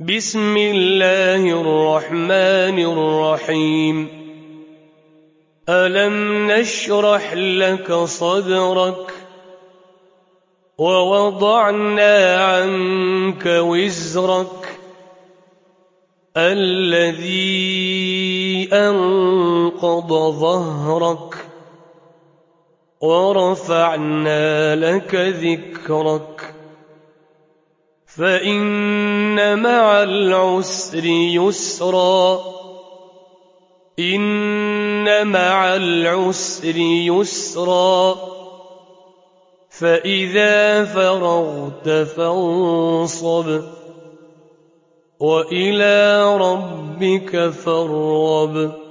بسم الله الرحمن الرحيم ألم نشرح لك صدرك ووضعنا عنك وزرك الذي أنقض ظهرك ورفعنا لك ذكرك فإن مع العسر يسرا إن مع العسر يسرا فإذا فرغت فانصب وإلى ربك فارغب